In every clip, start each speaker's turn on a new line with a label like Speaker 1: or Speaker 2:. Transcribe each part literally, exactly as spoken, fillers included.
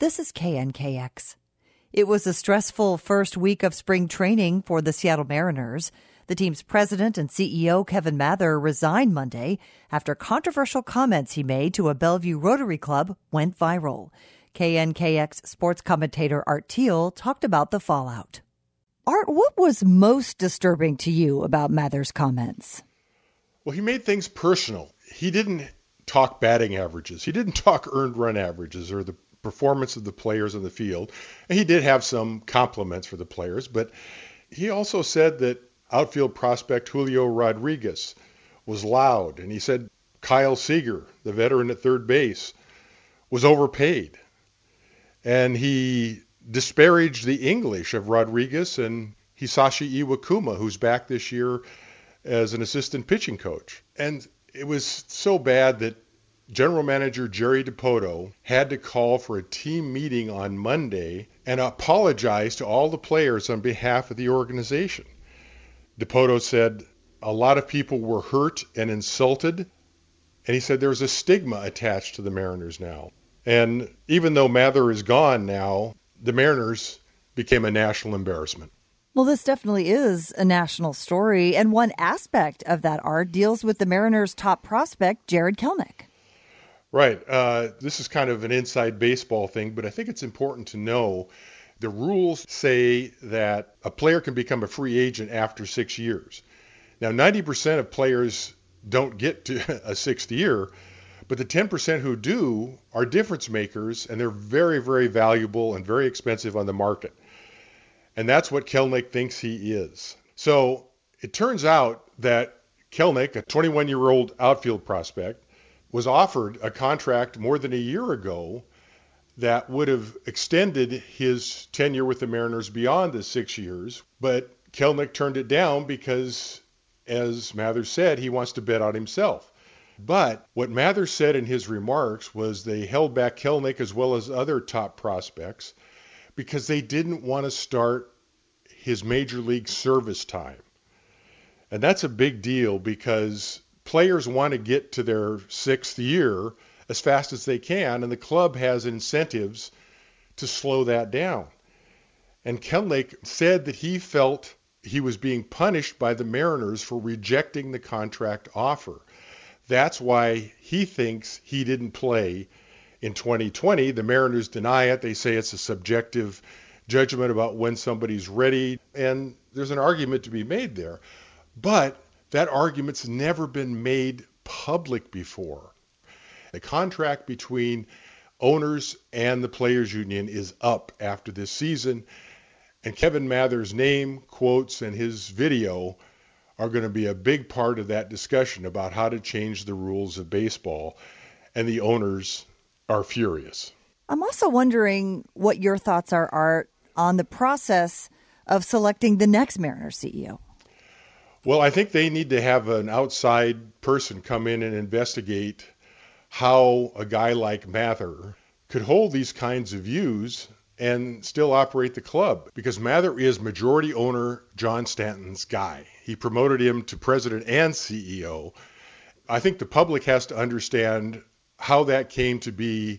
Speaker 1: This is K N K X. It was a stressful first week of spring training for the Seattle Mariners. The team's president and C E O, Kevin Mather, resigned Monday after controversial comments he made to a Bellevue Rotary Club went viral. K N K X sports commentator Art Thiel talked about the fallout. Art, what was most disturbing to you about Mather's comments?
Speaker 2: Well, he made things personal. He didn't talk batting averages. He didn't talk earned run averages or the performance of the players on the field. And he did have some compliments for the players, but he also said that outfield prospect Julio Rodriguez was loud. And he said Kyle Seager, the veteran at third base, was overpaid. And he disparaged the English of Rodriguez and Hisashi Iwakuma, who's back this year as an assistant pitching coach. And it was so bad that General Manager Jerry Dipoto had to call for a team meeting on Monday and apologize to all the players on behalf of the organization. Dipoto said a lot of people were hurt and insulted, and he said there's a stigma attached to the Mariners now. And even though Mather is gone now, the Mariners became a national embarrassment.
Speaker 1: Well, this definitely is a national story, and one aspect of that, Art, deals with the Mariners' top prospect, Jarred Kelenic.
Speaker 2: Right. Uh, this is kind of an inside baseball thing, but I think it's important to know the rules say that a player can become a free agent after six years. Now, ninety percent of players don't get to a sixth year, but the ten percent who do are difference makers, and they're very, very valuable and very expensive on the market. And that's what Kelenic thinks he is. So it turns out that Kelenic, a twenty-one-year-old outfield prospect, was offered a contract more than a year ago that would have extended his tenure with the Mariners beyond the six years. But Kelenic turned it down because, as Mather said, he wants to bet on himself. But what Mather said in his remarks was they held back Kelenic as well as other top prospects because they didn't want to start his major league service time. And that's a big deal because players want to get to their sixth year as fast as they can, and the club has incentives to slow that down. And Kelenic said that he felt he was being punished by the Mariners for rejecting the contract offer. That's why he thinks he didn't play in twenty twenty. The Mariners deny it. They say it's a subjective judgment about when somebody's ready, and there's an argument to be made there. But that argument's never been made public before. The contract between owners and the players union is up after this season, and Kevin Mather's name, quotes, and his video are going to be a big part of that discussion about how to change the rules of baseball, and the owners are furious.
Speaker 1: I'm also wondering what your thoughts are, Art, on the process of selecting the next Mariners C E O.
Speaker 2: Well, I think they need to have an outside person come in and investigate how a guy like Mather could hold these kinds of views and still operate the club, because Mather is majority owner John Stanton's guy. He promoted him to president and C E O. I think the public has to understand how that came to be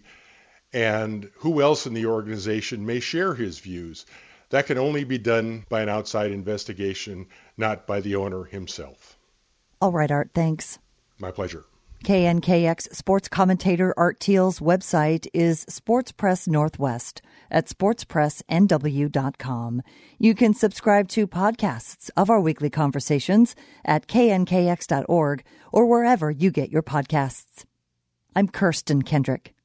Speaker 2: and who else in the organization may share his views. That can only be done by an outside investigation, not by the owner himself.
Speaker 1: All right, Art, thanks.
Speaker 2: My pleasure.
Speaker 1: K N K X sports commentator Art Thiel's website is Sports Press Northwest at sports press n w dot com. You can subscribe to podcasts of our weekly conversations at k n k x dot org or wherever you get your podcasts. I'm Kirsten Kendrick.